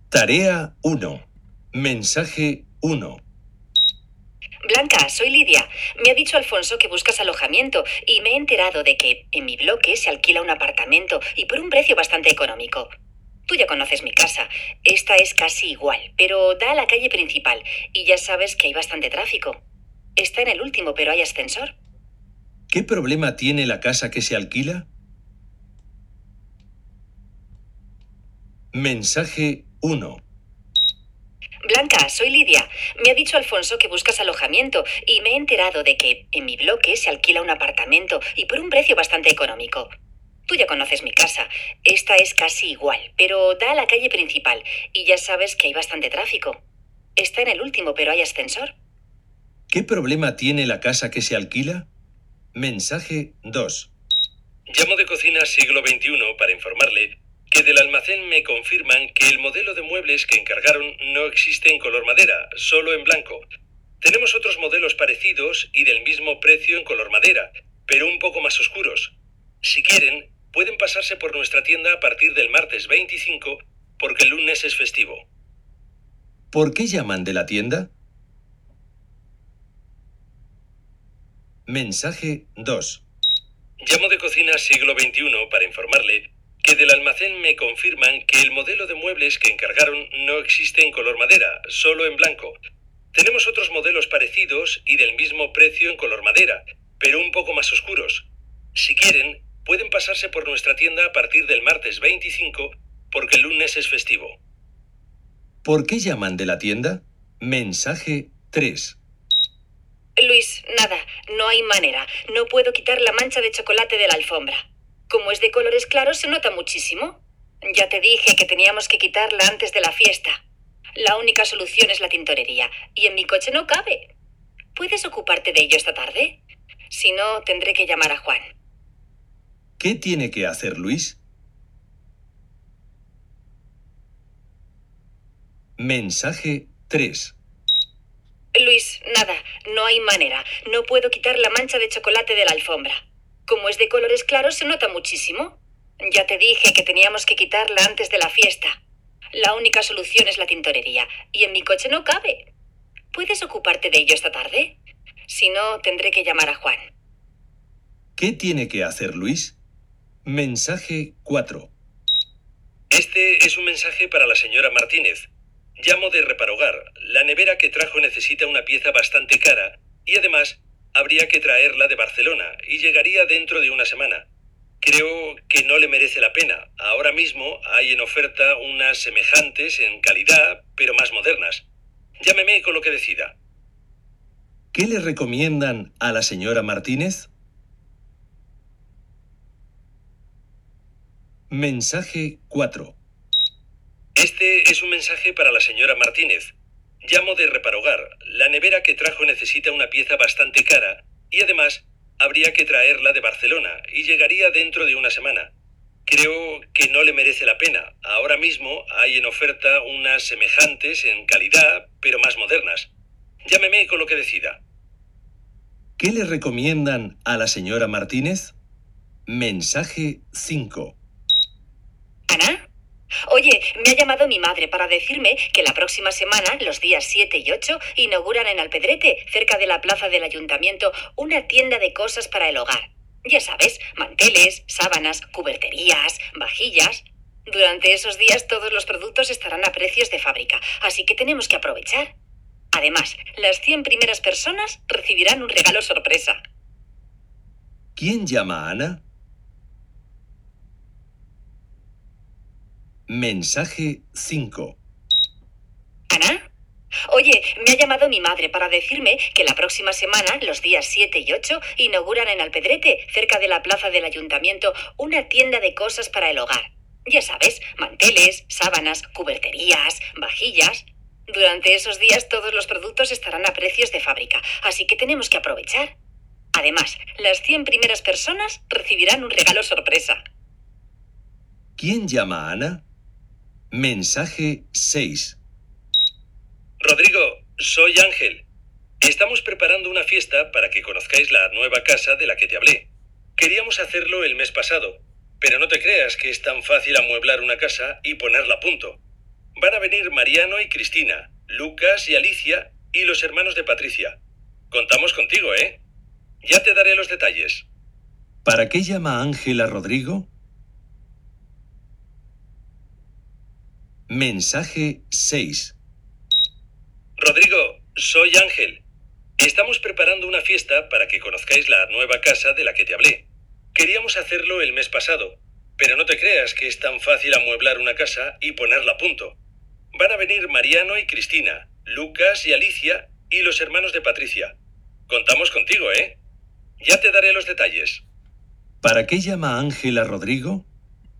Tarea 1. Mensaje 1. Blanca, soy Lidia. Me ha dicho Alfonso que buscas alojamiento y me he enterado de que en mi bloque se alquila un apartamento y por un precio bastante económico. Tú ya conoces mi casa. Esta es casi igual, pero da a la calle principal y ya sabes que hay bastante tráfico. Está en el último, pero hay ascensor. ¿Qué problema tiene la casa que se alquila? Mensaje 1. Blanca, soy Lidia. Me ha dicho Alfonso que buscas alojamiento y me he enterado de que en mi bloque se alquila un apartamento y por un precio bastante económico. Tú ya conoces mi casa. Esta es casi igual, pero da a la calle principal y ya sabes que hay bastante tráfico. Está en el último, pero hay ascensor. ¿Qué problema tiene la casa que se alquila? Mensaje 2. Llamo de Cocina Siglo XXI para informarle que del almacén me confirman que el modelo de muebles que encargaron no existe en color madera, solo en blanco. Tenemos otros modelos parecidos y del mismo precio en color madera, pero un poco más oscuros. Si quieren, pueden pasarse por nuestra tienda a partir del martes 25 porque el lunes es festivo. ¿Por qué llaman de la tienda? Mensaje 2. Llamo de Cocina Siglo XXI para informarle que del almacén me confirman que el modelo de muebles que encargaron no existe en color madera, solo en blanco. Tenemos otros modelos parecidos y del mismo precio en color madera, pero un poco más oscuros. Si quieren, pueden pasarse por nuestra tienda a partir del martes 25 porque el lunes es festivo. ¿Por qué llaman de la tienda? Mensaje 3. Luis, nada, no hay manera. No puedo quitar la mancha de chocolate de la alfombra. Como es de colores claros, se nota muchísimo. Ya te dije que teníamos que quitarla antes de la fiesta. La única solución es la tintorería, y en mi coche no cabe. ¿Puedes ocuparte de ello esta tarde? Si no, tendré que llamar a Juan. ¿Qué tiene que hacer Luis? Mensaje 3. Luis, nada, no hay manera. No puedo quitar la mancha de chocolate de la alfombra. Como es de colores claros, se nota muchísimo. Ya te dije que teníamos que quitarla antes de la fiesta. La única solución es la tintorería, y en mi coche no cabe. ¿Puedes ocuparte de ello esta tarde? Si no, tendré que llamar a Juan. ¿Qué tiene que hacer Luis? Mensaje 4. Este es un mensaje para la señora Martínez. Llamo de Reparogar. La nevera que trajo necesita una pieza bastante cara y además habría que traerla de Barcelona y llegaría dentro de una semana. Creo que no le merece la pena. Ahora mismo hay en oferta unas semejantes en calidad, pero más modernas. Llámeme con lo que decida. ¿Qué le recomiendan a la señora Martínez? Mensaje 4. Este es un mensaje para la señora Martínez. Llamo de Reparogar. La nevera que trajo necesita una pieza bastante cara y además habría que traerla de Barcelona y llegaría dentro de una semana. Creo que no le merece la pena. Ahora mismo hay en oferta unas semejantes en calidad, pero más modernas. Llámeme con lo que decida. ¿Qué le recomiendan a la señora Martínez? Mensaje 5. ¿Ana? Oye, me ha llamado mi madre para decirme que la próxima semana, los días 7 y 8, inauguran en Alpedrete, cerca de la plaza del ayuntamiento, una tienda de cosas para el hogar. Ya sabes, manteles, sábanas, cuberterías, vajillas. Durante esos días todos los productos estarán a precios de fábrica, así que tenemos que aprovechar. Además, las 100 primeras personas recibirán un regalo sorpresa. ¿Quién llama a Ana? Mensaje 5. ¿Ana? Oye, me ha llamado mi madre para decirme que la próxima semana, los días 7 y 8, inauguran en Alpedrete, cerca de la plaza del ayuntamiento, una tienda de cosas para el hogar. Ya sabes, manteles, sábanas, cuberterías, vajillas. Durante esos días todos los productos estarán a precios de fábrica, así que tenemos que aprovechar. Además, las 100 primeras personas recibirán un regalo sorpresa. ¿Quién llama a Ana? Mensaje 6. Rodrigo, soy Ángel. Estamos preparando una fiesta para que conozcáis la nueva casa de la que te hablé. Queríamos hacerlo el mes pasado, pero no te creas que es tan fácil amueblar una casa y ponerla a punto. Van a venir Mariano y Cristina, Lucas y Alicia y los hermanos de Patricia. Contamos contigo, ¿eh? Ya te daré los detalles. ¿Para qué llama Ángel a Rodrigo? Mensaje 6. Rodrigo, soy Ángel. Estamos preparando una fiesta para que conozcáis la nueva casa de la que te hablé. Queríamos hacerlo el mes pasado, pero no te creas que es tan fácil amueblar una casa y ponerla a punto. Van a venir Mariano y Cristina, Lucas y Alicia y los hermanos de Patricia. Contamos contigo, ¿eh? Ya te daré los detalles. ¿Para qué llama Ángel a Rodrigo?